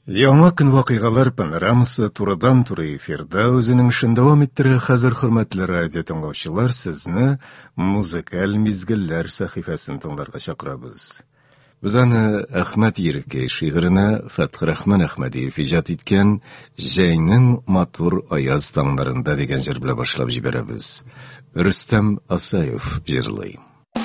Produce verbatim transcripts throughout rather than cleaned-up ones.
Яңа көн вакыйгалар панорамасы турыдан туры эфирда үзенең эшен дәвам иттерә. Хәзер, хөрмәтле радио тыңлаучылар, сезне музыкаль мизгелләр сәхифәсен тыңларга чакырабыз. Без аны Әхмәт Йөрәкәй шигыренә Фәтхрахман Әхмәдиев иҗат иткән «Җәйнең матур аяз таңнарында» дигән җыр белән башлап җибәрәбез. Рөстәм Асаев җырлый.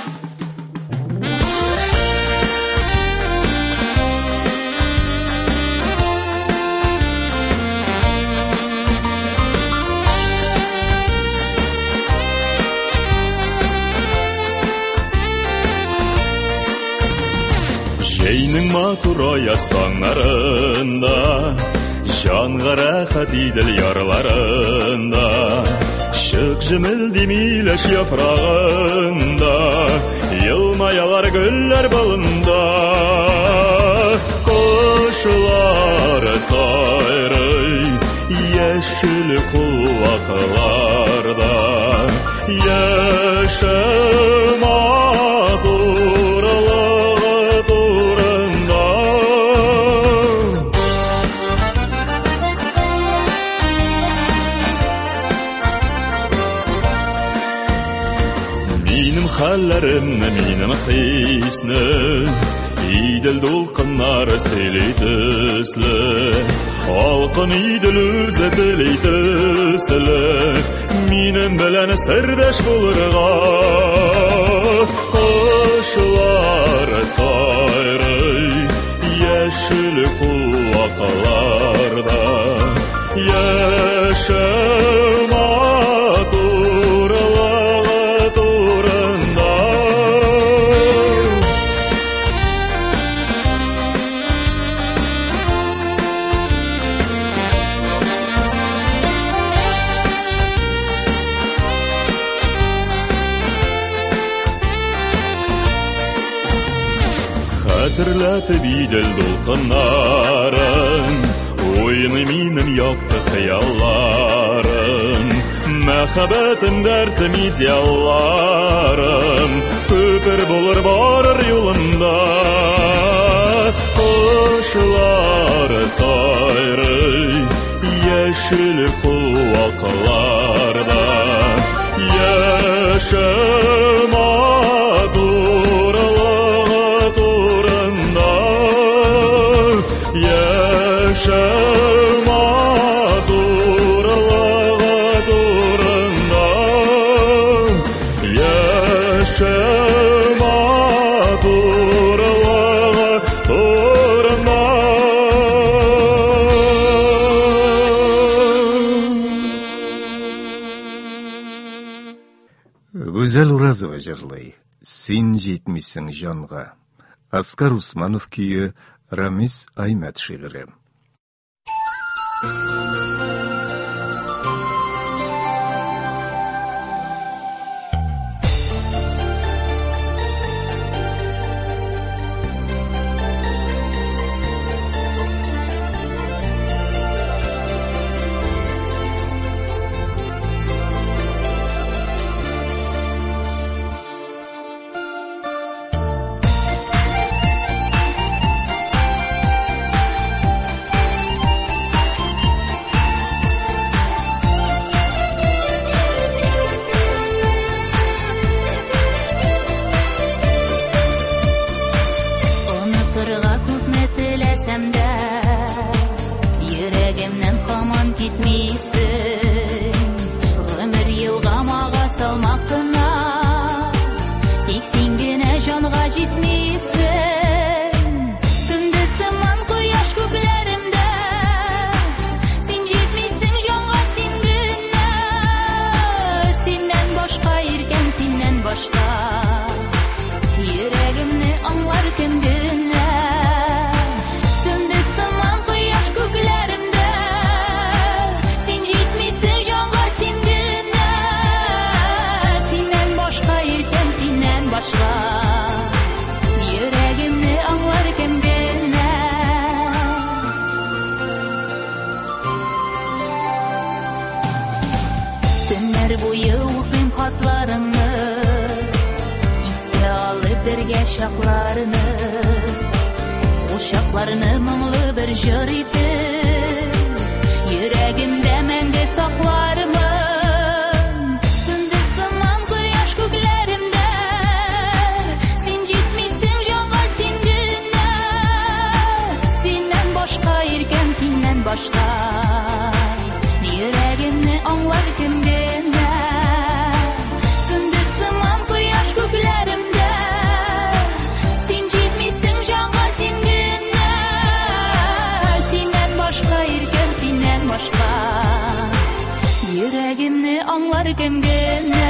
Җәйнең матур аяз таңнарында, җанга рәхәт идел ярларында, чык җемелди миләш яфрагында, елмаялар гөлләр балында, кошлар сайрый яшел кулакларда, яшә хәлләремне минем хисне идел дулкыннары сөйли төсле, алкын идел үзе тели төсле, минем белән сердәш булырга, кошлар сайрый яшел кулакларда, яшә хәтерләтеп идел дулкыннарын, уйны минем якты хыялларым, мәхәббәтем дәртем идеалларым, күпер булыр барыр юлымда, кошлар сайрый яшел кулакларда, яшә Гүзәл Уразова җырлый. Син җитмисең җанга. Оскар Усманов көе, Рамис Аймәт шигыре. Шакларыны, ошакларыны моңлы bir jыр итеп, йөрәгемдә мәңге саклармын. Көндез сыман кояш күкләремдә, син җитмисең җанга син генә. Синнән башка иркәм, синнән башка, йөрәгемне аңлар кем генә. Көндез сыман кояш күкләремдә, син җитмисең җанга син генә. Синнән башка иркәм, синнән башка, йөрәгемне аңлар кем генә.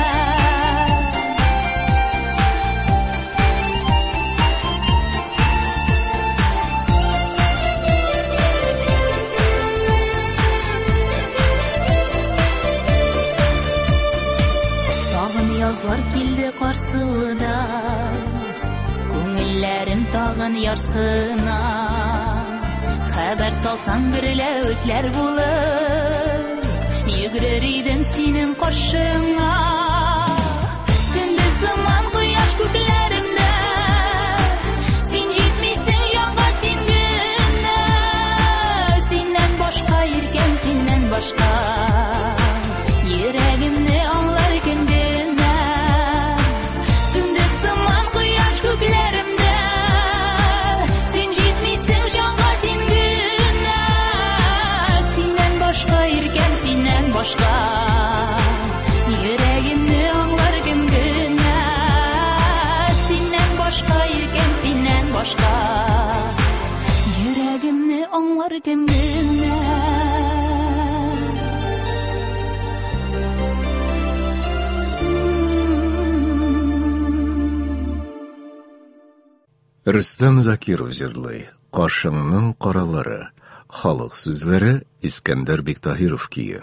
Тагын язлар килде карсылыда, күңелләрем тагын ярсына. Хәбәр салсаң берлә үтләр булыр, йөгерер идем синең каршыңа. Көндез сыман кояш күкләремдә, син җитмисең җанга син генә. Синнән башка иркәм, синнән башка, йөрәгемне аңлар кем генә. Көндез сыман кояш күкләремдә, син җитмисең җанга син генә. Синнән башка иркәм, синнән башка, йөрәгемне аңлар кем генә. Синнән башка иркәм, синнән башка, йөрәгемне аңлар кем генә. Рөстәм Закиров җырлый. Кашыңның каралары. Халык сүзләре Искәндәр Биктаһиров кие.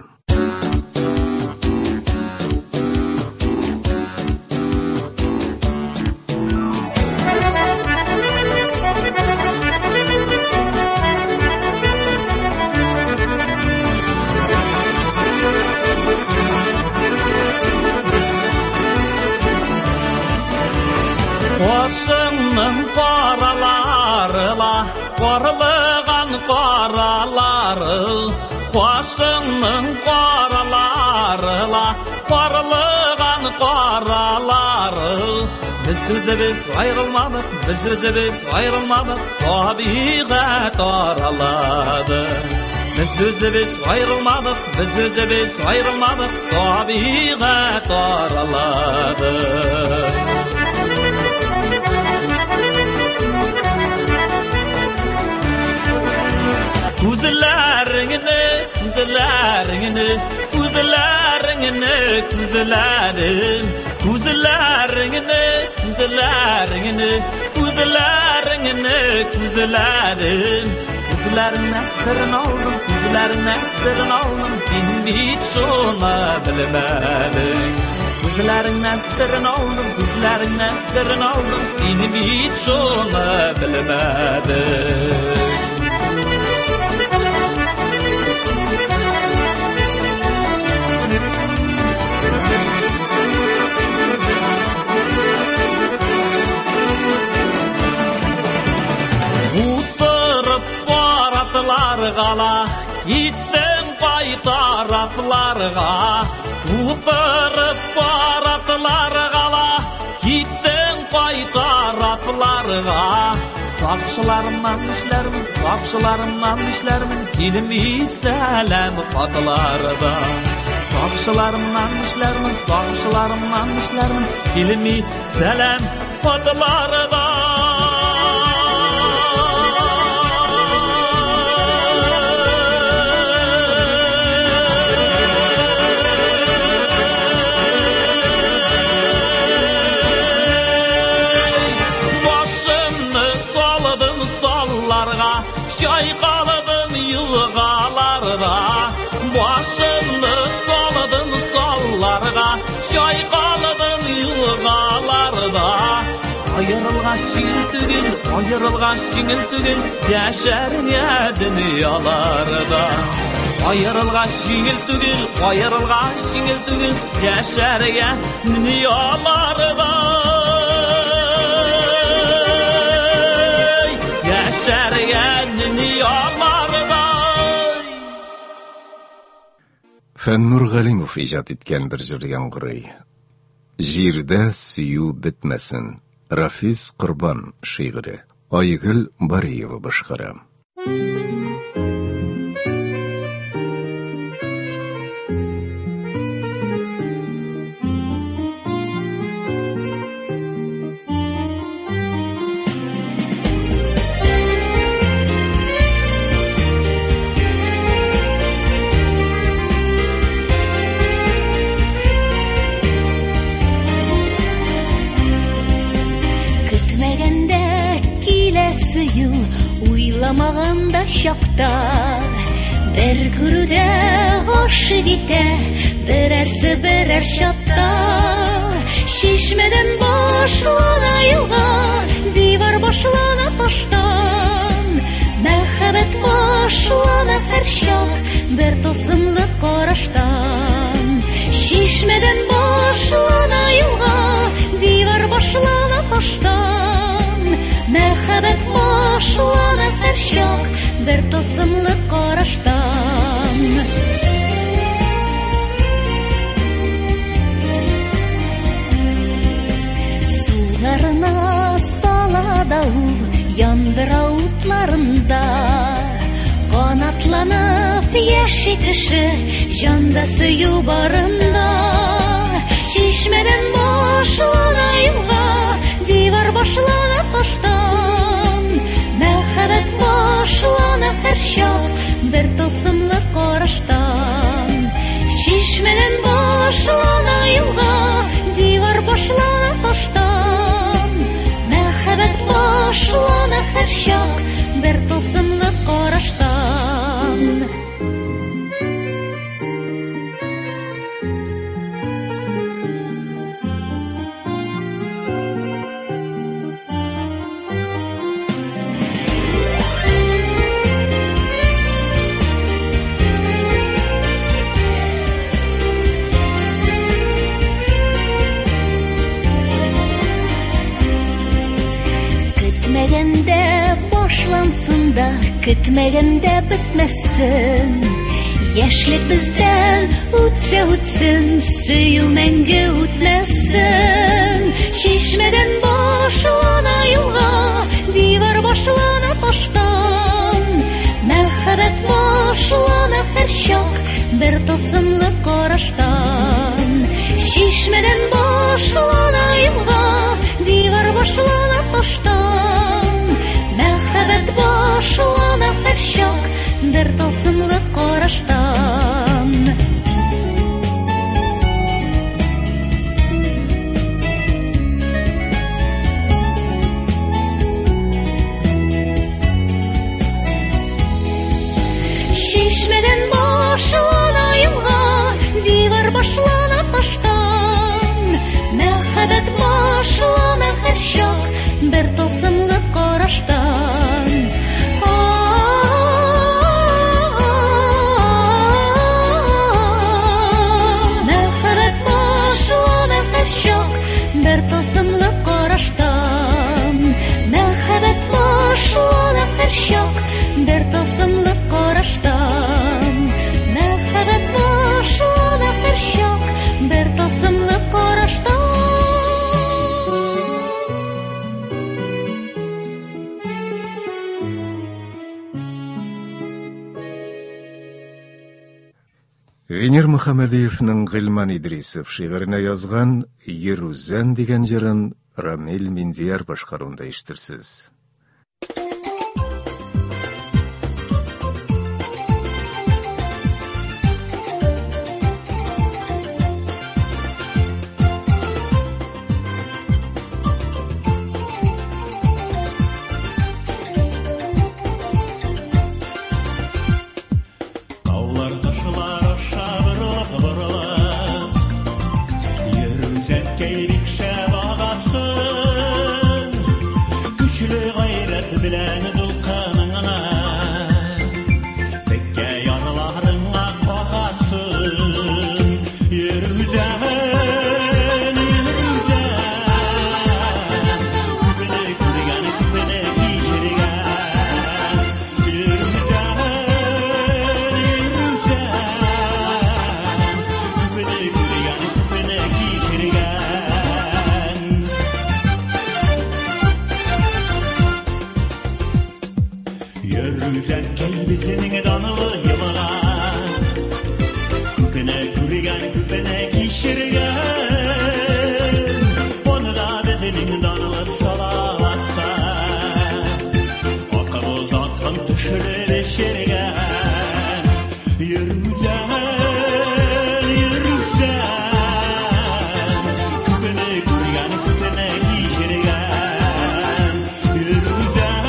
Кашыңның караларыла, каралыган каралары. Кашыңның караларыла, каралыган каралары. Biz үзебез аерылмадык, biz үзебез аерылмадык, табигать аралады. Biz үзебез аерылмадык, biz үзебез аерылмадык, табигать аралады. Күзләреңне, күзләреңне, күзләреңне, күзләрен, күзләреңне, күзләреңне, күзләреңне, күзләрен. Күзләреңнән сырын алдым, күзләреңнән сырын алдым, син бит шуны белмәдең. Күзләреңнән сырын алдым, күзләреңнән сырын алдым, син бит шуны белмәдең. Утырып баратларга, иттең кайтаратларга. Утырып баратларга, иттең кайтаратларга. Сакчыларымнан эшләрмен, сакчыларымнан эшләрмен, килми сәлам катларда. Сакчыларымнан эшләрмен, сакчыларымнан эшләрмен, килми сәлам катларда. Çayqaladım yılğalarda, başını saladım sallarga. Çayqaladım yılğalarda, ayrılğan şiңil түгел, ayrılğan şiңil түгел, yaşarıya dünyalarda. Ayrılğan şiңil түгел, ayrılğan şiңil түгел, yaşarıya dünyalarda. Yaşarıya dünyalarda. Фәннур Галимов иҗат иткән бер җыр яңгырый. Җирдә сөю бетмәсен. Рафис Корбан шигыре. Айгөл Бариева башкара. Уйламаганда чакта бер күрүдә гашык итә берәрсе берәр чатта чишмәдән башлана юлга дивар башлана таштан мәхәббәт башлана һәр чак бер тылсымлы караштан чишмәдән башлана юлга дивар башлана таштан мәхәббәт башлана һәр чак бер тылсымлы караштан суларына сала да ул яндыра утларында канатланып яши кеше җанда сөю барында чишмәдән башлана юлга дивар башлана таштан мәхәббәт башлана һәр чак бер тылсымлы караштан чишмәдән башлана юлга дивар башлана таштан мәхәббәт башлана һәр чак бер тылсымлы караштан Көтмәгәндә бетмәсен яшьлек бездән үтсә үтсен сөю мәңге үтмәсен чишмәдән башлана юлга дивар башлана таштан мәхәббәт башлана һәр чак бер тылсымлы караштан чишмәдән башлана юлга дивар башлана таштан мәхәббәт башлана һәр чак бер тылсымлы караштан чишмәдән башлана юлга дивар башлана таштан мәхәббәт башлана һәр чак бер тылсымлы караштан мәхәббәт башлана һәр чак бер тылсымлы караштан мәхәббәт башлана һәр чак бер тылсымлы караштан мәхәббәт башлана һәр чак бер тылсымлы караштан Венер Мөхәммәдиевнең Гыйльман Идрисов шигыренә язган «Йөрүзән» дигән җырын Рамил Миндияр башкаруында ишетерсез. Küçülük күргән кәйбесенең данлы елыга күпенә күргән күпенә кичергән оны да безнең данлы салаватта акыл заттан төшереп эчергән йөрүзән йөрүзән күпенә күргән күпенә кичергән йөрүзән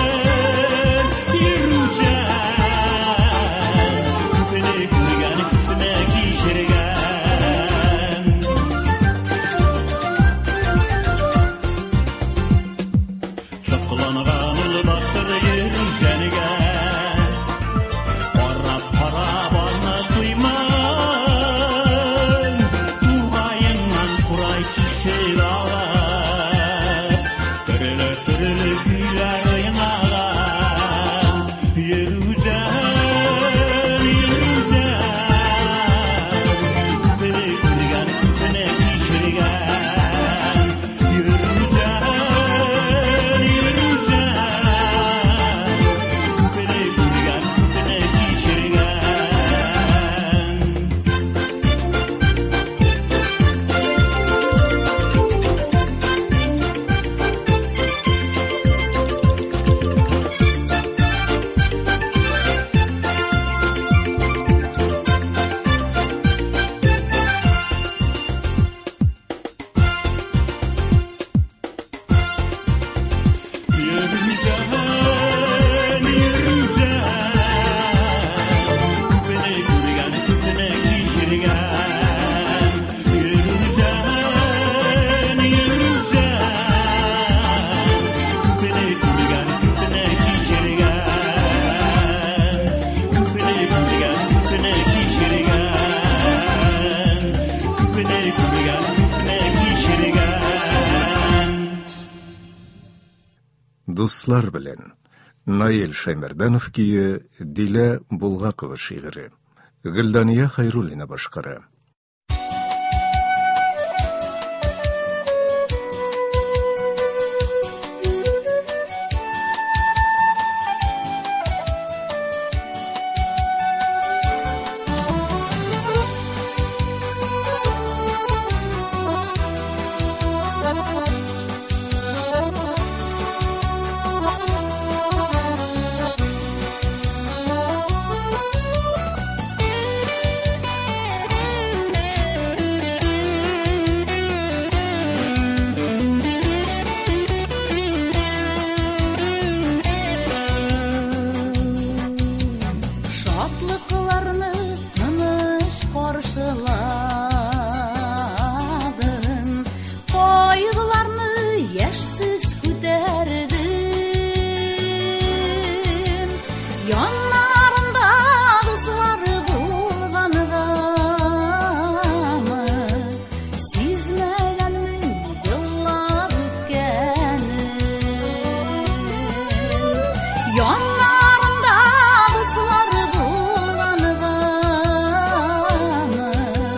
Дуслар белән Наил Шәймәрдәнов кие, Дилә Булгакова шигыре. Гөлдания Хайруллина башкара. Yanlarında kızlar bulganıgamy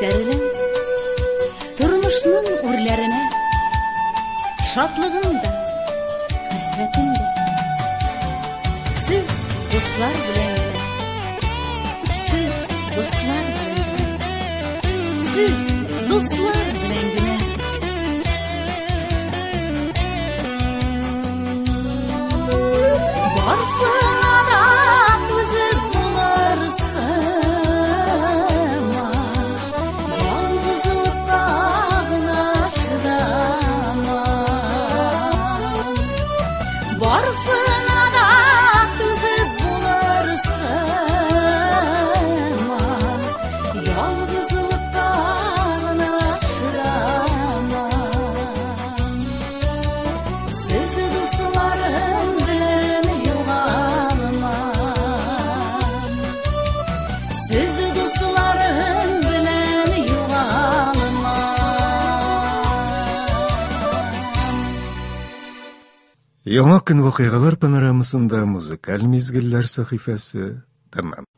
күтәреләм, тормышның үрләренә, шатлыгым да, хәсрәтем дә. Сез дуслар белән дә, сез дуслар белән дә, сез дуслар белән генә. Барсына да түзеп буларсыңа, ялгызлыкка гына шыдама. Барсына да түзеп буларсыңа, ялгызлыкка гына шыдама. Сез дусларым белән югалма, сез дусларым белән югалма. Яңа көн вакыйгалар панорамасында музыкаль мизгелләр сәхифәсе тәмам.